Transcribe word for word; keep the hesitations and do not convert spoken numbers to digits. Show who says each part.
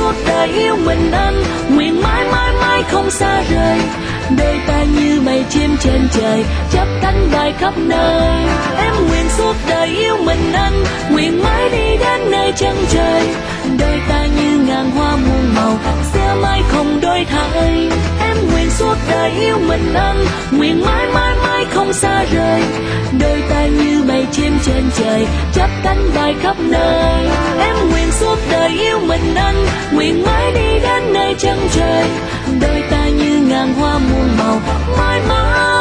Speaker 1: suốt đời yêu mình anh, nguyện mãi mãi mãi không xa rời. Đôi ta như mây chim trên trời, chắp cánh bay khắp nơi. Em nguyện suốt đời yêu mình anh, nguyện mãi đi đến nơi chân trời. Đôi ta như ngàn hoa muôn màu, sẽ mãi không đổi thay. Em nguyện suốt đời yêu mình anh, nguyện mãi mãi mãi không xa rời. Đôi ta như mây chim trên trời, chắp cánh bay khắp nơi. Em nguyện suốt đời yêu mình anh, nguyện mãi đi đến nơi chân trời. Đôi ta như ngàn hoa muôn màu, mãi mãi